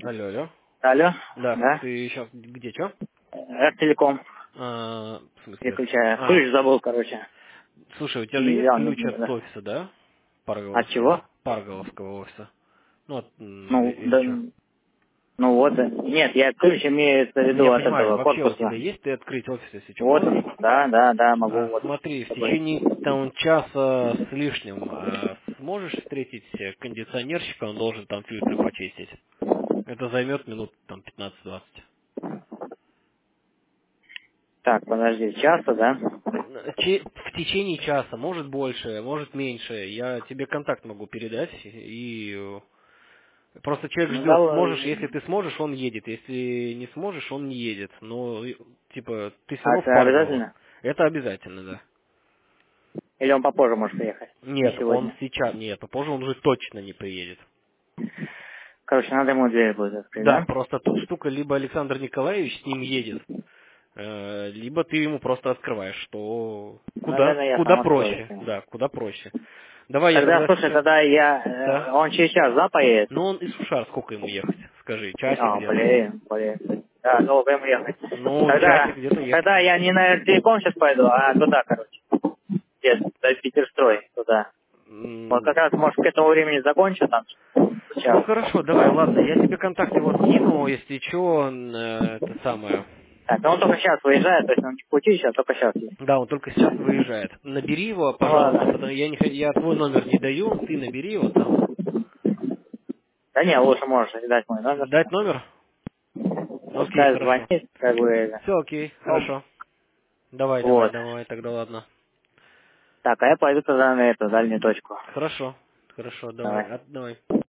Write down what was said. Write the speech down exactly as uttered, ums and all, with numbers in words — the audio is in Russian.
Алло, алло. Алло, Да, да? ты сейчас где, чё? Эр-телеком. А, в смысле? Переключаю. А, Ключ забыл, короче. слушай, у тебя же И есть взял не ключ знаю, от да. офиса, да? От Парголовского. чего? Парголовского офиса. Ну, от, м, или, Ну, или да, что? ну вот. э, Нет, я ключ имеется в виду Я от понимаю, этого вообще у корпуса. тебя есть, ты открыть офис, если что, Вот, можешь? да, да, да, могу А, вот смотри, с в тобой. течение там часа с лишним а, сможешь встретить э, кондиционерщика, он должен там фильтры почистить. Это займет минут там пятнадцать-двадцать. Так, подожди, часто, да? Че- В течение часа, может больше, может меньше. Я тебе контакт могу передать и э, просто человек Ну, ждет. да, Сможешь, если ты сможешь, он едет. Если не сможешь, он не едет. Но э, типа ты все а равно в это Парголово. обязательно? Это обязательно, да. Или он попозже может приехать? Не Нет, он сегодня. сейчас, нет, попозже он уже точно не приедет. Короче, надо ему дверь будет открыть, Да, да? просто тут штука, либо Александр Николаевич с ним едет, э, либо ты ему просто открываешь, что куда, Наверное, я куда сам открою. проще, да, куда проще. Давай я Тогда, тогда слушай, сейчас, тогда я... да. э, Он через час, да, поедет? Ну, он из Шушар, сколько ему ехать? Скажи, часик А, где-то? блин, блин. Да, долго ему ехать. Ну, Тогда, часик где-то ехать. тогда я не на телеком сейчас пойду, а туда, короче. Где? До Питерстрой, туда. Вот М, как раз, может, к этому времени закончу там. Ну, Сейчас. хорошо, давай, ладно, я тебе контакт его скину, если что, это самое. Так, ну он только сейчас выезжает, то есть он в пути сейчас, только сейчас есть. Да, он только сейчас выезжает. Набери его, Ну пожалуйста, ладно. потому я, не, х- я твой номер не даю, ты набери его там. Да не, лучше можешь дать мой номер. Дать номер? Окей, Пускай хорошо. звонит, как бы. Все, окей, Ну, хорошо. Давай, давай, вот. давай, тогда ладно. Так, а я пойду тогда на эту дальнюю точку. Хорошо, хорошо, давай, Давай. а, давай.